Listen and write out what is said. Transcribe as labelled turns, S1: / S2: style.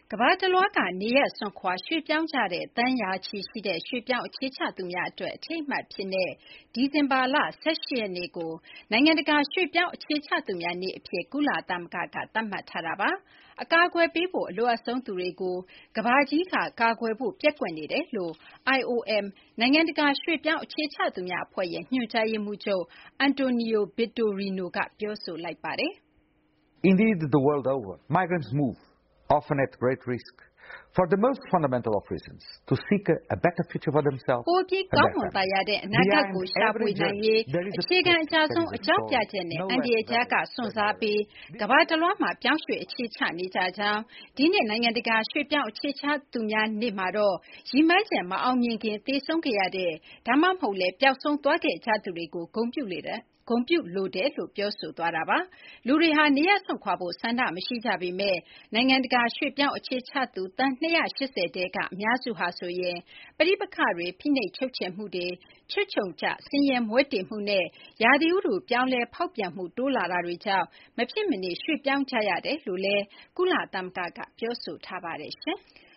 S1: ကမ္ဘာတလွှားကနေရပ်စွန့်ခွာရွှေ့ပြောင်းကြတဲ့သန်းရာချီရှိတဲ့ရွှေ့ပြောင်းအခြေချသူများအတွက်အထိမ်းအမှတ်အဖြစ်ဒီဇင်ဘာလ18ရက်နေ့ကိုနိုင်ငံတကာရွှေ့ပြောင်းအခြေချသူများနေ့အဖြစ်ကုလသမဂ္ဂကသတ်မှတ်ထားတာပါ။အကာအကွယ်ပေးဖို့အလိုအပ်ဆုံးသူတွေကိုကမ္ဘာကြီးကကာကွယ်ဖို့ပျက်ကွက်နေတယ်လို့ IOM နိုင်ငံတကာရွှေ့ပြောင်းအခြေချသူများအဖွဲ့ရဲ့ညွှန်ကြားရေးမှူးချုပ် Antonio Vitorino ကပြောဆိုလိုက်ပါတယ်။
S2: Indeed, the world over, migrants move, often at great risk, for the most fundamental of reasons, to seek a better future for themselves
S1: ပိုပြီး
S2: and
S1: ကော
S2: their
S1: င်းမွန်သာ
S2: families.
S1: ယာတဲ့အနာဂတ်ကိုရှာဖွေနိုင်ရေးအခြေခံအကြဆုံးအကြောင်းပြချက်နဲ့အန္တရာယ်ကြားကစွန့်စားပြီးကမ္ဘာတလွှားမှာပြောင်းရွှေ့အခြေချနေကြကြောင်းဒီနှစ်နိုင်ငံတကာရွှေ့ပြောင်းအခြေချသူများနေ့မှာတော့ရည်မှန်းချက်မအောင်မြင်ခင်သေဆုံးခဲ့ရတဲ့ဒါမှမဟုတ်လည်းပျောက်ဆုံးသွားခဲ့ကြသူတွေကိုဂုဏ်ပြုလိုတယ်လို့ပြောဆိုသွားတာပါလူတွေဟာနေရပ်စွန့်ခွာဖို့ဆန္ဒမရှိကြပေမဲ့နိုင်ငံတကာရွှေ့ပြောင်းအခြေချသူသန်း280တဲကအများစုဟာဆိုရင်ပဋိပက္ခတွေဖိနှိပ်ချုပ်ချယ်မှုတွေချွတ်ချုံကျဆင်းရဲမွဲတေမှုနဲ့ရာသီဥတုပြောင်းလဲဖောက်ပြန်မှုတိုးလာတာတွေကြောင့်မဖြစ်မနေရွှေ့ပြောင်းကြရတယ်လို့လည်းကုလသမဂ္ဂကပြောဆိုထားပါတယ်ရှင်။